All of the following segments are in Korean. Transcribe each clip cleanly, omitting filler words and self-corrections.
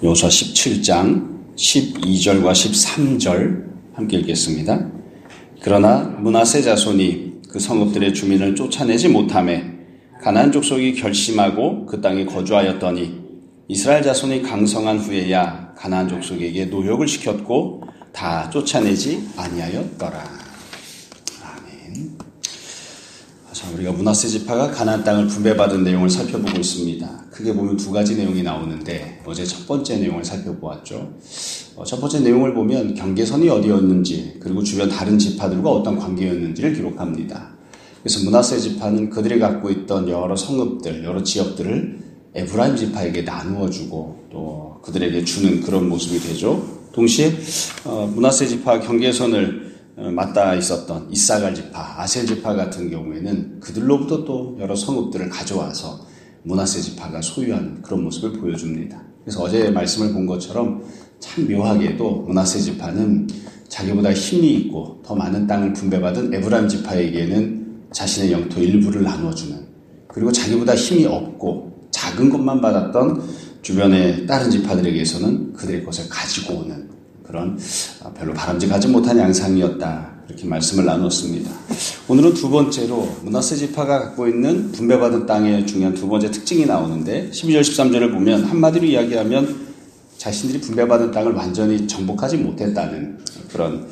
여호수아 17장 12절과 13절 함께 읽겠습니다. 그러나 므낫세 자손이 그 성읍들의 주민을 쫓아내지 못하매 가나안 족속이 결심하고 그 땅에 거주하였더니 이스라엘 자손이 강성한 후에야 가나안 족속에게 노역을 시켰고 다 쫓아내지 아니하였더라. 아멘. 자, 우리가 므낫세 지파가 가나안 땅을 분배받은 내용을 살펴보고 있습니다. 크게 보면 두 가지 내용이 나오는데 어제 첫 번째 내용을 살펴보았죠. 첫 번째 내용을 보면 경계선이 어디였는지 그리고 주변 다른 지파들과 어떤 관계였는지를 기록합니다. 그래서 므낫세 지파는 그들이 갖고 있던 여러 성읍들, 여러 지역들을 에브라임 지파에게 나누어주고 또 그들에게 주는 그런 모습이 되죠. 동시에 므낫세 지파 경계선을 맞닿아 있었던 이사갈 지파, 아셀 지파 같은 경우에는 그들로부터 또 여러 성읍들을 가져와서 므낫세 지파가 소유한 그런 모습을 보여줍니다. 그래서 어제 말씀을 본 것처럼 참 묘하게도 므낫세 지파는 자기보다 힘이 있고 더 많은 땅을 분배받은 에브라임 지파에게는 자신의 영토 일부를 나눠주는, 그리고 자기보다 힘이 없고 작은 것만 받았던 주변의 다른 지파들에게서는 그들의 것을 가지고 오는 그런 별로 바람직하지 못한 양상이었다, 이렇게 말씀을 나눴습니다. 오늘은 두 번째로 므낫세 지파가 갖고 있는 분배받은 땅의 중요한 두 번째 특징이 나오는데 12절 13절을 보면 한마디로 이야기하면 자신들이 분배받은 땅을 완전히 정복하지 못했다는 그런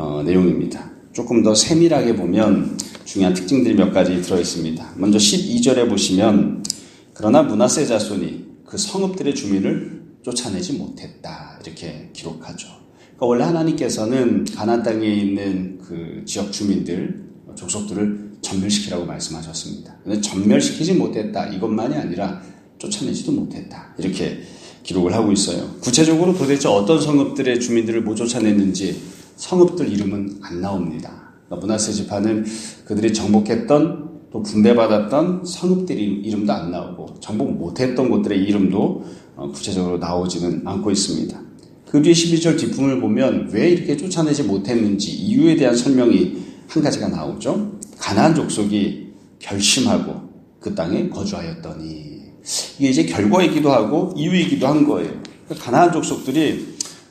내용입니다. 조금 더 세밀하게 보면 중요한 특징들이 몇 가지 들어있습니다. 먼저 12절에 보시면 그러나 므낫세 자손이 그 성읍들의 주민을 쫓아내지 못했다, 이렇게 기록하죠. 그러니까 원래 하나님께서는 가나안 땅에 있는 그 지역 주민들, 족속들을 전멸시키라고 말씀하셨습니다. 그런데 전멸시키지 못했다, 이것만이 아니라 쫓아내지도 못했다, 이렇게 기록을 하고 있어요. 구체적으로 도대체 어떤 성읍들의 주민들을 못 쫓아냈는지 성읍들 이름은 안 나옵니다. 그러니까 므낫세 지파는 그들이 정복했던 또 분배받았던 성읍들의 이름도 안 나오고 정복 못했던 곳들의 이름도 구체적으로 나오지는 않고 있습니다. 그 뒤에 12절 뒷부분을 보면 왜 이렇게 쫓아내지 못했는지 이유에 대한 설명이 한 가지가 나오죠. 가나안 족속이 결심하고 그 땅에 거주하였더니, 이게 이제 결과이기도 하고 이유이기도 한 거예요. 가나안 족속들이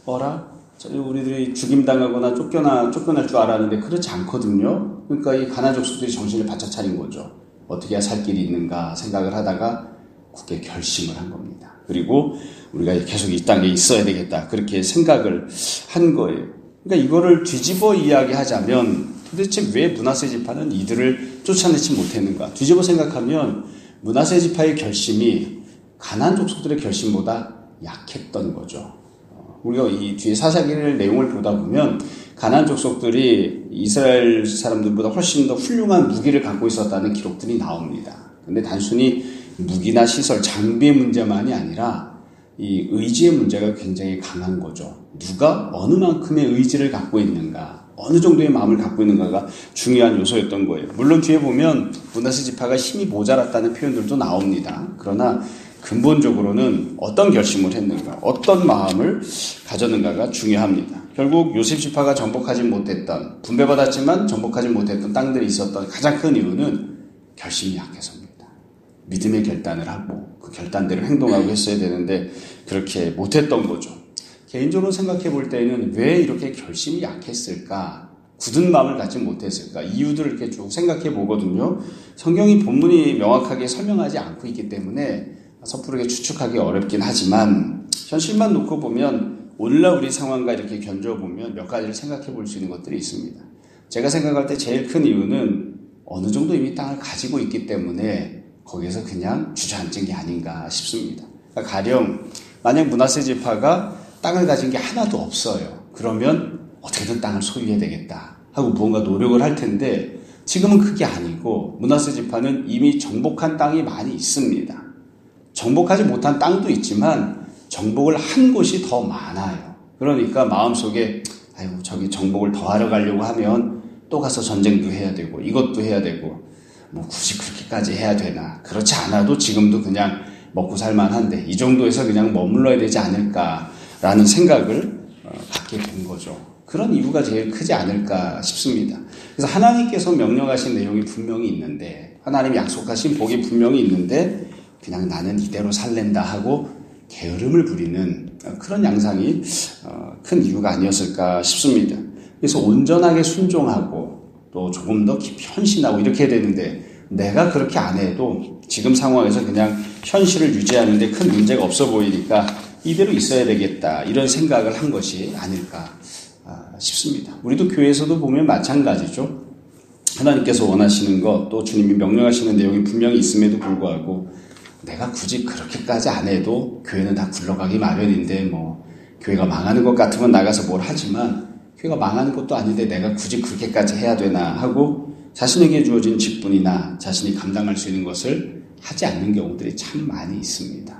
우리들이 죽임당하거나 쫓겨날 줄 알았는데 그렇지 않거든요. 그러니까 이 가나안 족속들이 정신을 바짝 차린 거죠. 어떻게 해야 살 길이 있는가 생각을 하다가 굳게 결심을 한 겁니다. 그리고 우리가 계속 이 땅에 있어야 되겠다, 그렇게 생각을 한 거예요. 그러니까 이거를 뒤집어 이야기하자면 도대체 왜 므낫세 지파는 이들을 쫓아내지 못했는가? 뒤집어 생각하면 므낫세 지파의 결심이 가나안 족속들의 결심보다 약했던 거죠. 우리가 이 뒤에 사사기의 내용을 보다 보면 가나안 족속들이 이스라엘 사람들보다 훨씬 더 훌륭한 무기를 갖고 있었다는 기록들이 나옵니다. 근데 단순히 무기나 시설, 장비의 문제만이 아니라 이 의지의 문제가 굉장히 강한 거죠. 누가 어느 만큼의 의지를 갖고 있는가, 어느 정도의 마음을 갖고 있는가가 중요한 요소였던 거예요. 물론 뒤에 보면 므낫세 지파가 힘이 모자랐다는 표현들도 나옵니다. 그러나 근본적으로는 어떤 결심을 했는가, 어떤 마음을 가졌는가가 중요합니다. 결국 요셉 지파가 정복하지 못했던, 분배받았지만 정복하지 못했던 땅들이 있었던 가장 큰 이유는 결심이 약해서입니다. 믿음의 결단을 하고 그 결단대로 행동하고 했어야 되는데 그렇게 못했던 거죠. 개인적으로 생각해 볼 때는 왜 이렇게 결심이 약했을까, 굳은 마음을 갖지 못했을까, 이유들을 이렇게 쭉 생각해 보거든요. 성경이 본문이 명확하게 설명하지 않고 있기 때문에 섣부르게 추측하기 어렵긴 하지만 현실만 놓고 보면 오늘날 우리 상황과 이렇게 견뎌보면 몇 가지를 생각해 볼 수 있는 것들이 있습니다. 제가 생각할 때 제일 큰 이유는 어느 정도 이미 땅을 가지고 있기 때문에 거기에서 그냥 주저앉은 게 아닌가 싶습니다. 그러니까 가령 만약 므낫세 지파가 땅을 가진 게 하나도 없어요. 그러면 어떻게든 땅을 소유해야 되겠다 하고 무언가 노력을 할 텐데 지금은 그게 아니고 므낫세 지파는 이미 정복한 땅이 많이 있습니다. 정복하지 못한 땅도 있지만 정복을 한 곳이 더 많아요. 그러니까 마음속에 저기 정복을 더 하러 가려고 하면 또 가서 전쟁도 해야 되고 이것도 해야 되고 굳이 그렇게까지 해야 되나, 그렇지 않아도 지금도 그냥 먹고 살만한데 이 정도에서 그냥 머물러야 되지 않을까라는 생각을 갖게 된 거죠. 그런 이유가 제일 크지 않을까 싶습니다. 그래서 하나님께서 명령하신 내용이 분명히 있는데, 하나님이 약속하신 복이 분명히 있는데 그냥 나는 이대로 살랜다 하고 게으름을 부리는 그런 양상이 큰 이유가 아니었을까 싶습니다. 그래서 온전하게 순종하고 또 조금 더 깊이 헌신하고 이렇게 되는데 내가 그렇게 안 해도 지금 상황에서 그냥 현실을 유지하는데 큰 문제가 없어 보이니까 이대로 있어야 되겠다 이런 생각을 한 것이 아닐까 싶습니다. 우리도 교회에서도 보면 마찬가지죠. 하나님께서 원하시는 것 또 주님이 명령하시는 내용이 분명히 있음에도 불구하고 내가 굳이 그렇게까지 안 해도 교회는 다 굴러가기 마련인데 교회가 망하는 것 같으면 나가서 뭘 하지만 교회가 망하는 것도 아닌데 내가 굳이 그렇게까지 해야 되나 하고 자신에게 주어진 직분이나 자신이 감당할 수 있는 것을 하지 않는 경우들이 참 많이 있습니다.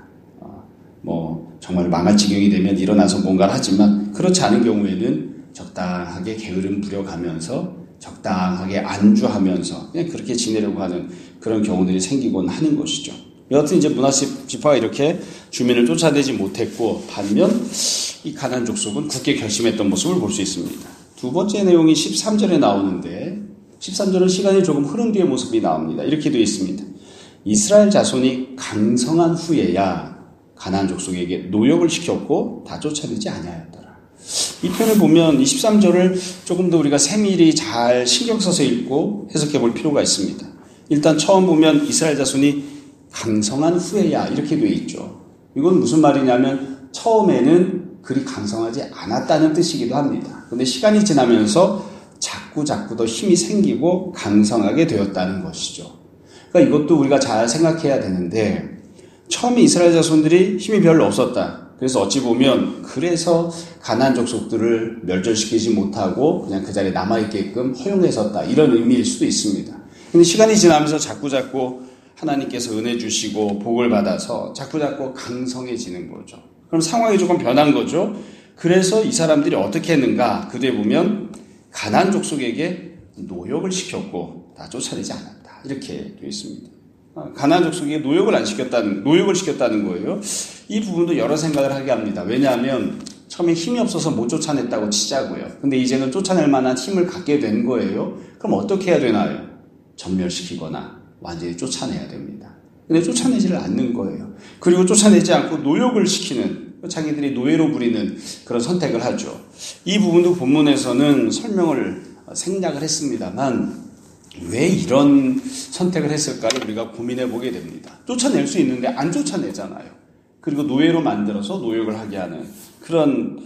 정말 망할 지경이 되면 일어나서 뭔가를 하지만 그렇지 않은 경우에는 적당하게 게으름 부려가면서 적당하게 안주하면서 그냥 그렇게 지내려고 하는 그런 경우들이 생기곤 하는 것이죠. 여하튼 이제 므낫세 지파가 이렇게 주민을 쫓아내지 못했고 반면 이 가나안 족속은 굳게 결심했던 모습을 볼 수 있습니다. 두 번째 내용이 13절에 나오는데 13절은 시간이 조금 흐른 뒤의 모습이 나옵니다. 이렇게 되어 있습니다. 이스라엘 자손이 강성한 후에야 가나안 족속에게 노역을 시켰고 다 쫓아내지 아니하였더라. 이 편을 보면 23절을 조금 더 우리가 세밀히 잘 신경 써서 읽고 해석해 볼 필요가 있습니다. 일단 처음 보면 이스라엘 자손이 강성한 후에야 이렇게 되어 있죠. 이건 무슨 말이냐면 처음에는 그리 강성하지 않았다는 뜻이기도 합니다. 그런데 시간이 지나면서 자꾸 더 힘이 생기고 강성하게 되었다는 것이죠. 그러니까 이것도 우리가 잘 생각해야 되는데 처음에 이스라엘 자손들이 힘이 별로 없었다. 그래서 어찌 보면 그래서 가나안 족속들을 멸절시키지 못하고 그냥 그 자리에 남아있게끔 허용했었다. 이런 의미일 수도 있습니다. 근데 시간이 지나면서 자꾸 하나님께서 은혜 주시고 복을 받아서 자꾸 강성해지는 거죠. 그럼 상황이 조금 변한 거죠. 그래서 이 사람들이 어떻게 했는가? 그뒤에 보면 가나안 족속에게 노역을 시켰고 다 쫓아내지 않았다. 이렇게 되어 있습니다. 가나안 족속에게 노역을 시켰다는 거예요. 이 부분도 여러 생각을 하게 합니다. 왜냐하면 처음에 힘이 없어서 못 쫓아냈다고 치자고요. 근데 이제는 쫓아낼 만한 힘을 갖게 된 거예요. 그럼 어떻게 해야 되나요? 전멸시키거나 완전히 쫓아내야 됩니다. 근데 쫓아내지를 않는 거예요. 그리고 쫓아내지 않고 노역을 시키는, 자기들이 노예로 부리는 그런 선택을 하죠. 이 부분도 본문에서는 생략을 했습니다만 왜 이런 선택을 했을까를 우리가 고민해 보게 됩니다. 쫓아낼 수 있는데 안 쫓아내잖아요. 그리고 노예로 만들어서 노역을 하게 하는 그런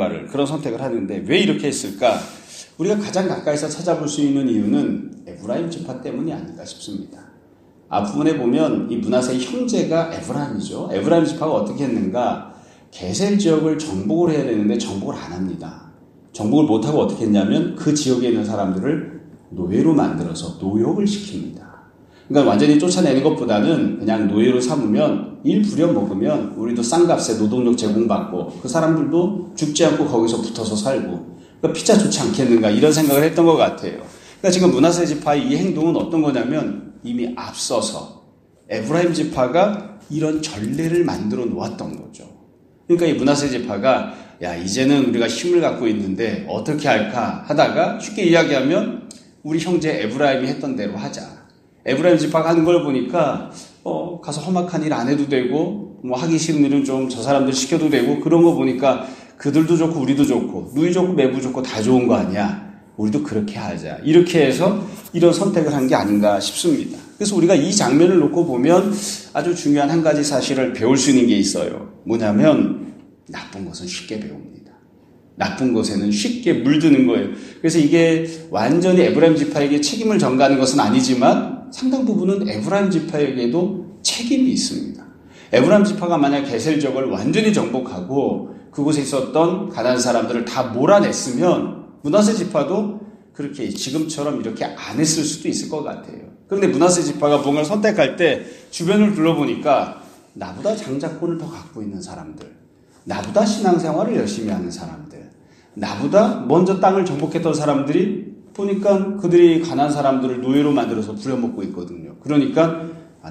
선택을 하는데 왜 이렇게 했을까? 우리가 가장 가까이서 찾아볼 수 있는 이유는 에브라임 지파 때문이 아닐까 싶습니다. 앞부분에 보면 이 므낫세의 형제가 에브라임이죠. 에브라임 지파가 어떻게 했는가? 게셀 지역을 정복을 해야 되는데 정복을 안 합니다. 정복을 못하고 어떻게 했냐면 그 지역에 있는 사람들을 노예로 만들어서 노역을 시킵니다. 그러니까 완전히 쫓아내는 것보다는 그냥 노예로 삼으면 일 부려먹으면 우리도 싼 값에 노동력 제공받고 그 사람들도 죽지 않고 거기서 붙어서 살고 그러니까 피차 좋지 않겠는가 이런 생각을 했던 것 같아요. 그러니까 지금 므낫세 지파의 이 행동은 어떤 거냐면 이미 앞서서 에브라임 지파가 이런 전례를 만들어 놓았던 거죠. 그러니까 이 므낫세 지파가 이제는 우리가 힘을 갖고 있는데 어떻게 할까 하다가 쉽게 이야기하면 우리 형제 에브라임이 했던 대로 하자. 에브라임 지파가 하는 걸 보니까 가서 험악한 일 안 해도 되고 하기 싫은 일은 좀 저 사람들 시켜도 되고 그런 거 보니까 그들도 좋고 우리도 좋고 누이 좋고 매부 좋고 다 좋은 거 아니야. 우리도 그렇게 하자. 이렇게 해서 이런 선택을 한 게 아닌가 싶습니다. 그래서 우리가 이 장면을 놓고 보면 아주 중요한 한 가지 사실을 배울 수 있는 게 있어요. 뭐냐면 나쁜 것은 쉽게 배웁니다. 나쁜 것에는 쉽게 물드는 거예요. 그래서 이게 완전히 에브라임 지파에게 책임을 전가하는 것은 아니지만 상당 부분은 에브라임 지파에게도 책임이 있습니다. 에브라임 지파가 만약 게셀 지역을 완전히 정복하고 그곳에 있었던 가나안 사람들을 다 몰아냈으면 므낫세 지파도 그렇게 지금처럼 이렇게 안 했을 수도 있을 것 같아요. 그런데 므낫세 지파가 뭔가를 선택할 때 주변을 둘러보니까 나보다 장자권을 더 갖고 있는 사람들, 나보다 신앙생활을 열심히 하는 사람들, 나보다 먼저 땅을 정복했던 사람들이 보니까 그들이 가난한 사람들을 노예로 만들어서 부려먹고 있거든요. 그러니까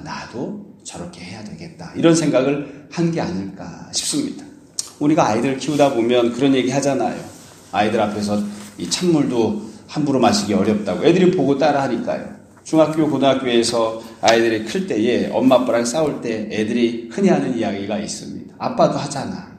나도 저렇게 해야 되겠다. 이런 생각을 한 게 아닐까 싶습니다. 우리가 아이들을 키우다 보면 그런 얘기 하잖아요. 아이들 앞에서 이 찬물도 함부로 마시기 어렵다고. 애들이 보고 따라 하니까요. 중학교, 고등학교에서 아이들이 클 때에 엄마 아빠랑 싸울 때 애들이 흔히 하는 이야기가 있습니다. 아빠도 하잖아.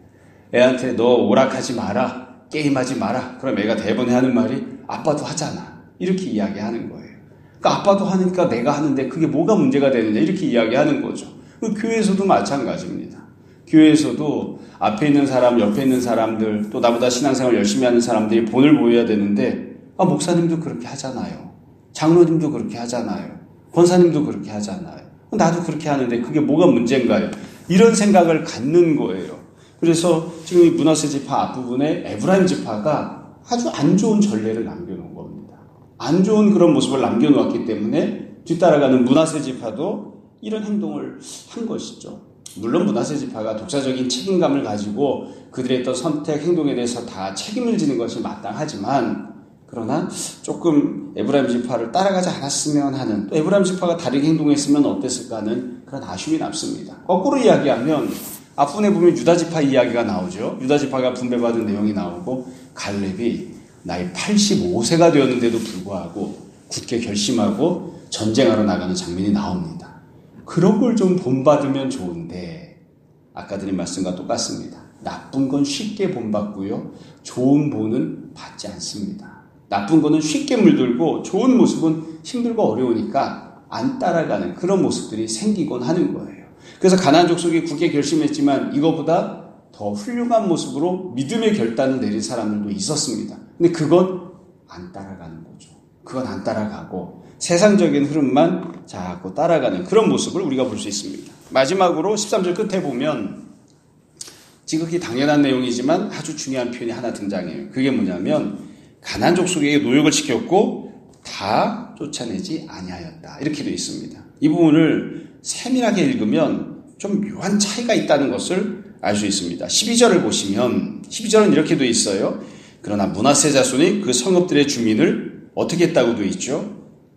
애한테 너 오락하지 마라, 게임하지 마라. 그럼 애가 대번에 하는 말이 아빠도 하잖아. 이렇게 이야기하는 거예요. 그러니까 아빠도 하니까 내가 하는데 그게 뭐가 문제가 되느냐 이렇게 이야기하는 거죠. 교회에서도 마찬가지입니다. 교회에서도 앞에 있는 사람, 옆에 있는 사람들, 또 나보다 신앙생활 열심히 하는 사람들이 본을 보여야 되는데 목사님도 그렇게 하잖아요. 장로님도 그렇게 하잖아요. 권사님도 그렇게 하잖아요. 나도 그렇게 하는데 그게 뭐가 문제인가요? 이런 생각을 갖는 거예요. 그래서 지금 이 므낫세 지파 앞부분에 에브라임 지파가 아주 안 좋은 전례를 남겨놓은 겁니다. 안 좋은 그런 모습을 남겨놓았기 때문에 뒤따라가는 므낫세 지파도 이런 행동을 한 것이죠. 물론 므낫세 지파가 독자적인 책임감을 가지고 그들의 어떤 선택, 행동에 대해서 다 책임을 지는 것이 마땅하지만 그러나 조금 에브라임 지파를 따라가지 않았으면 하는, 또 에브라임 지파가 다르게 행동했으면 어땠을까 하는 그런 아쉬움이 남습니다. 거꾸로 이야기하면 앞부분에 보면 유다 지파 이야기가 나오죠. 유다 지파가 분배받은 내용이 나오고 갈렙이 나이 85세가 되었는데도 불구하고 굳게 결심하고 전쟁하러 나가는 장면이 나옵니다. 그런 걸 좀 본받으면 좋은데 아까 드린 말씀과 똑같습니다. 나쁜 건 쉽게 본받고요. 좋은 본은 받지 않습니다. 나쁜 거는 쉽게 물들고 좋은 모습은 힘들고 어려우니까 안 따라가는 그런 모습들이 생기곤 하는 거예요. 그래서 가나안 족속이 굳게 결심했지만 이거보다 더 훌륭한 모습으로 믿음의 결단을 내린 사람들도 있었습니다. 근데 그건 안 따라가는 거죠. 그건 안 따라가고 세상적인 흐름만 자꾸 따라가는 그런 모습을 우리가 볼 수 있습니다. 마지막으로 13절 끝에 보면 지극히 당연한 내용이지만 아주 중요한 표현이 하나 등장해요. 그게 뭐냐면 가나안 족속에게 노역을 시켰고 다 쫓아내지 아니하였다. 이렇게 되어 있습니다. 이 부분을 세밀하게 읽으면 좀 묘한 차이가 있다는 것을 알 수 있습니다. 12절을 보시면 12절은 이렇게 되어 있어요. 그러나 므낫세 자손이 그 성읍들의 주민을 어떻게 했다고 되어 있죠?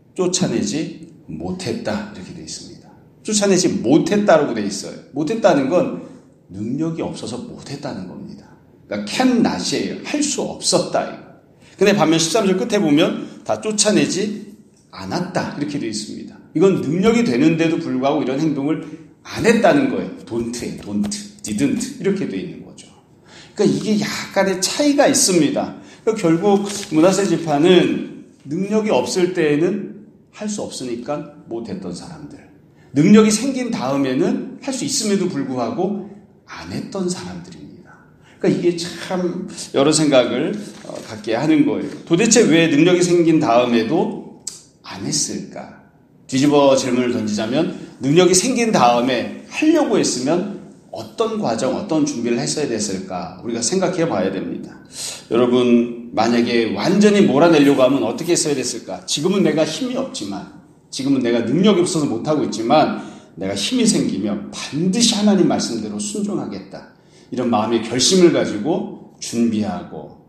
쫓아내지 못했다. 이렇게 되어 있습니다. 쫓아내지 못했다라고 되어 있어요. 못했다는 건 능력이 없어서 못했다는 겁니다. 그러니까 can not이에요. 할 수 없었다. 근데 반면 13절 끝에 보면 다 쫓아내지 않았다. 이렇게 되어 있습니다. 이건 능력이 되는데도 불구하고 이런 행동을 안 했다는 거예요. don't, didn't 이렇게 되어 있는 거죠. 그러니까 이게 약간의 차이가 있습니다. 그러니까 결국 므낫세 지파는 능력이 없을 때에는 할 수 없으니까 못했던 사람들. 능력이 생긴 다음에는 할 수 있음에도 불구하고 안 했던 사람들입니다. 그러니까 이게 참 여러 생각을 갖게 하는 거예요. 도대체 왜 능력이 생긴 다음에도 안 했을까? 뒤집어 질문을 던지자면 능력이 생긴 다음에 하려고 했으면 어떤 과정, 어떤 준비를 했어야 됐을까? 우리가 생각해 봐야 됩니다. 여러분, 만약에 완전히 몰아내려고 하면 어떻게 했어야 됐을까? 지금은 내가 힘이 없지만, 지금은 내가 능력이 없어서 못하고 있지만, 내가 힘이 생기면 반드시 하나님 말씀대로 순종하겠다. 이런 마음의 결심을 가지고 준비하고,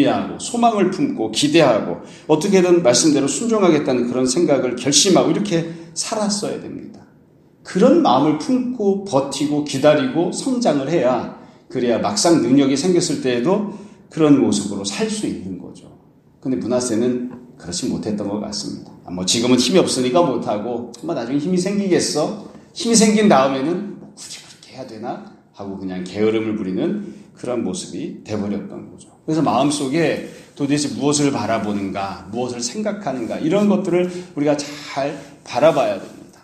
소망을 품고, 기대하고, 어떻게든 말씀대로 순종하겠다는 그런 생각을 결심하고, 이렇게 살았어야 됩니다. 그런 마음을 품고, 버티고, 기다리고, 성장을 해야, 그래야 막상 능력이 생겼을 때에도 그런 모습으로 살 수 있는 거죠. 근데 므낫세는 그렇지 못했던 것 같습니다. 지금은 힘이 없으니까 못하고, 나중에 힘이 생기겠어? 힘이 생긴 다음에는 굳이 그렇게 해야 되나? 하고 그냥 게으름을 부리는 그런 모습이 돼버렸던 거죠. 그래서 마음속에 도대체 무엇을 바라보는가, 무엇을 생각하는가, 이런 것들을 우리가 잘 바라봐야 됩니다.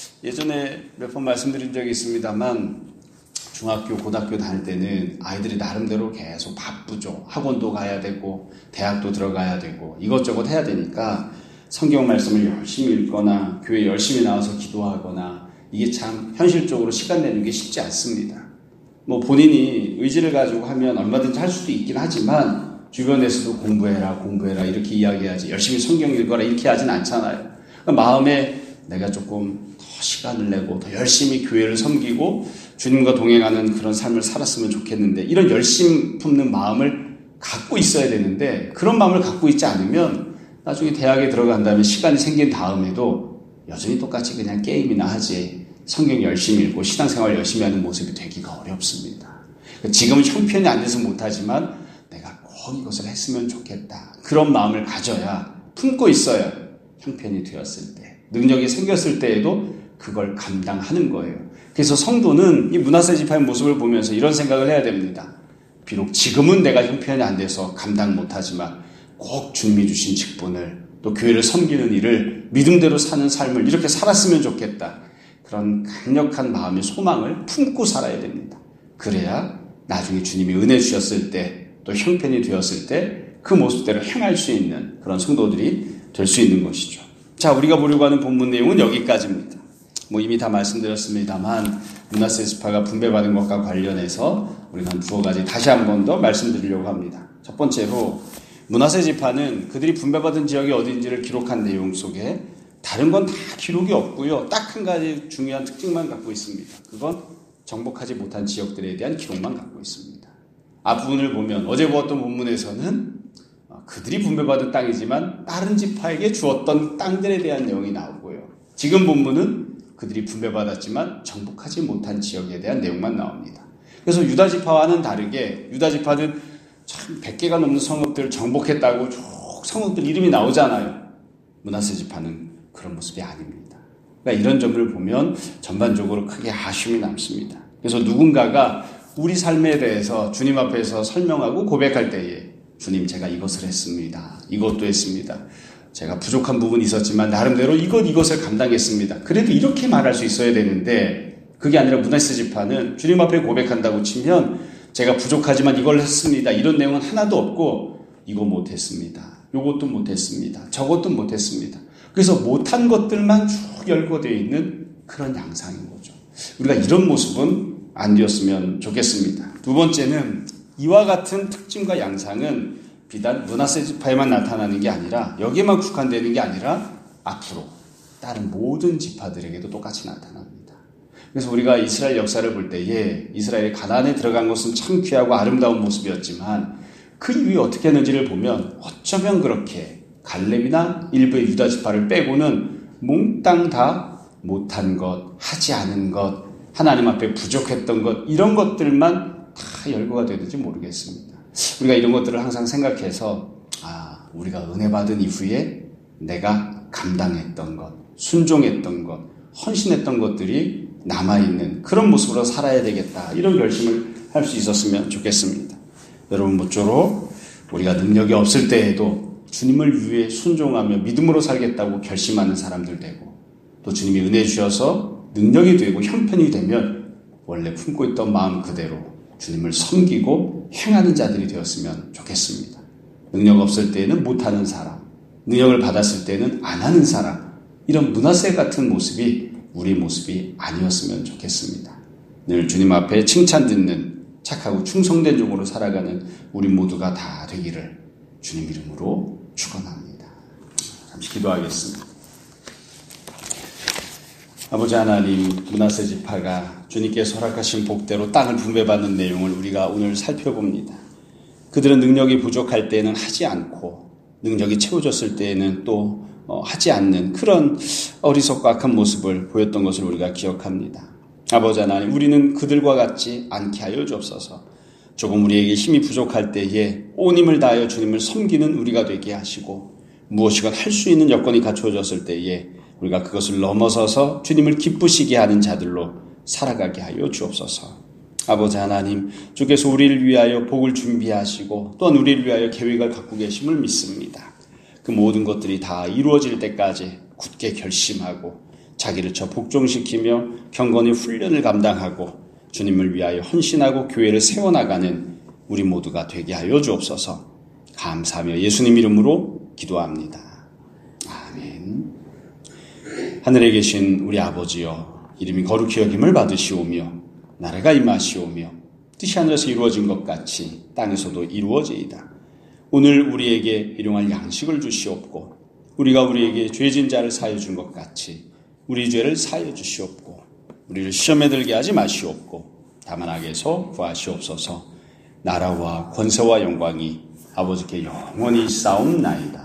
예전에 몇 번 말씀드린 적이 있습니다만, 중학교, 고등학교 다닐 때는 아이들이 나름대로 계속 바쁘죠. 학원도 가야 되고, 대학도 들어가야 되고, 이것저것 해야 되니까 성경 말씀을 열심히 읽거나, 교회 열심히 나와서 기도하거나, 이게 참 현실적으로 시간 내는 게 쉽지 않습니다. 본인이 의지를 가지고 하면 얼마든지 할 수도 있긴 하지만, 주변에서도 공부해라, 이렇게 이야기하지, 열심히 성경 읽어라, 이렇게 하진 않잖아요. 마음에 내가 조금 더 시간을 내고, 더 열심히 교회를 섬기고, 주님과 동행하는 그런 삶을 살았으면 좋겠는데 이런 열심 품는 마음을 갖고 있어야 되는데 그런 마음을 갖고 있지 않으면 나중에 대학에 들어간 다음에 시간이 생긴 다음에도 여전히 똑같이 그냥 게임이나 하지 성경 열심히 읽고 신앙생활 열심히 하는 모습이 되기가 어렵습니다. 지금은 형편이 안 돼서 못하지만 내가 꼭 이것을 했으면 좋겠다. 그런 마음을 가져야 품고 있어야 형편이 되었을 때 능력이 생겼을 때에도 그걸 감당하는 거예요. 그래서 성도는 이 므낫세 지파의 모습을 보면서 이런 생각을 해야 됩니다. 비록 지금은 내가 형편이 안 돼서 감당 못하지만 꼭 주님이 주신 직분을 또 교회를 섬기는 일을 믿음대로 사는 삶을 이렇게 살았으면 좋겠다. 그런 강력한 마음의 소망을 품고 살아야 됩니다. 그래야 나중에 주님이 은혜 주셨을 때 또 형편이 되었을 때 그 모습대로 행할 수 있는 그런 성도들이 될 수 있는 것이죠. 자, 우리가 보려고 하는 본문 내용은 여기까지입니다. 이미 다 말씀드렸습니다만 므낫세 지파가 분배받은 것과 관련해서 우리가 한 두어 가지 다시 한 번 더 말씀드리려고 합니다. 첫 번째로 므낫세 지파는 그들이 분배받은 지역이 어딘지를 기록한 내용 속에 다른 건 다 기록이 없고요. 딱 한 가지 중요한 특징만 갖고 있습니다. 그건 정복하지 못한 지역들에 대한 기록만 갖고 있습니다. 앞부분을 보면 어제 보았던 본문에서는 그들이 분배받은 땅이지만 다른 지파에게 주었던 땅들에 대한 내용이 나오고요. 지금 본문은 그들이 분배받았지만 정복하지 못한 지역에 대한 내용만 나옵니다. 그래서 유다 지파와는 다르게 유다 지파는 참 100개가 넘는 성읍들을 정복했다고 쭉 성읍들 이름이 나오잖아요. 므낫세 지파는 그런 모습이 아닙니다. 그러니까 이런 점을 보면 전반적으로 크게 아쉬움이 남습니다. 그래서 누군가가 우리 삶에 대해서 주님 앞에서 설명하고 고백할 때에 주님, 제가 이것을 했습니다. 이것도 했습니다. 제가 부족한 부분이 있었지만 나름대로 이것을 감당했습니다. 그래도 이렇게 말할 수 있어야 되는데 그게 아니라 므낫세 지파는 주님 앞에 고백한다고 치면 제가 부족하지만 이걸 했습니다. 이런 내용은 하나도 없고 이거 못했습니다. 이것도 못했습니다. 저것도 못했습니다. 그래서 못한 것들만 쭉 열거되어 있는 그런 양상인 거죠. 우리가 이런 모습은 안 되었으면 좋겠습니다. 두 번째는 이와 같은 특징과 양상은 비단 므낫세 지파에만 나타나는 게 아니라 여기에만 국한되는 게 아니라 앞으로 다른 모든 지파들에게도 똑같이 나타납니다. 그래서 우리가 이스라엘 역사를 볼 때에 이스라엘이 가나안에 들어간 것은 참 귀하고 아름다운 모습이었지만 그 이후에 어떻게 했는지를 보면 어쩌면 그렇게 갈렙이나 일부의 유다 지파를 빼고는 몽땅 다 못한 것, 하지 않은 것, 하나님 앞에 부족했던 것 이런 것들만 다 열거가 되는지 모르겠습니다. 우리가 이런 것들을 항상 생각해서 우리가 은혜 받은 이후에 내가 감당했던 것, 순종했던 것, 헌신했던 것들이 남아있는 그런 모습으로 살아야 되겠다. 이런 결심을 할 수 있었으면 좋겠습니다. 여러분 모쪼록 우리가 능력이 없을 때에도 주님을 위해 순종하며 믿음으로 살겠다고 결심하는 사람들 되고 또 주님이 은혜 주셔서 능력이 되고 형편이 되면 원래 품고 있던 마음 그대로 주님을 섬기고 행하는 자들이 되었으면 좋겠습니다. 능력 없을 때에는 못하는 사람, 능력을 받았을 때는 안 하는 사람, 이런 므낫세 같은 모습이 우리 모습이 아니었으면 좋겠습니다. 늘 주님 앞에 칭찬 듣는 착하고 충성된 종으로 살아가는 우리 모두가 다 되기를 주님 이름으로 축원합니다. 잠시 기도하겠습니다. 아버지 하나님, 므낫세 지파가 주님께서 허락하신 복대로 땅을 분배받는 내용을 우리가 오늘 살펴봅니다. 그들은 능력이 부족할 때에는 하지 않고 능력이 채워졌을 때에는 또 하지 않는 그런 어리석고 악한 모습을 보였던 것을 우리가 기억합니다. 아버지 하나님, 우리는 그들과 같지 않게 하여 주옵소서. 조금 우리에게 힘이 부족할 때에 온 힘을 다하여 주님을 섬기는 우리가 되게 하시고 무엇이건 할 수 있는 여건이 갖추어졌을 때에 우리가 그것을 넘어서서 주님을 기쁘시게 하는 자들로 살아가게 하여 주옵소서. 아버지 하나님, 주께서 우리를 위하여 복을 준비하시고 또한 우리를 위하여 계획을 갖고 계심을 믿습니다. 그 모든 것들이 다 이루어질 때까지 굳게 결심하고 자기를 저 복종시키며 경건히 훈련을 감당하고 주님을 위하여 헌신하고 교회를 세워나가는 우리 모두가 되게 하여 주옵소서. 감사하며 예수님 이름으로 기도합니다. 아멘. 하늘에 계신 우리 아버지여, 이름이 거룩히 여김을 받으시오며 나라가 임하시오며 뜻이 하늘에서 이루어진 것 같이 땅에서도 이루어지이다. 오늘 우리에게 일용할 양식을 주시옵고 우리가 우리에게 죄진 자를 사하여 준 것 같이 우리 죄를 사하여 주시옵고 우리를 시험에 들게 하지 마시옵고 다만 악에서 구하시옵소서. 나라와 권세와 영광이 아버지께 영원히 있사옵나이다.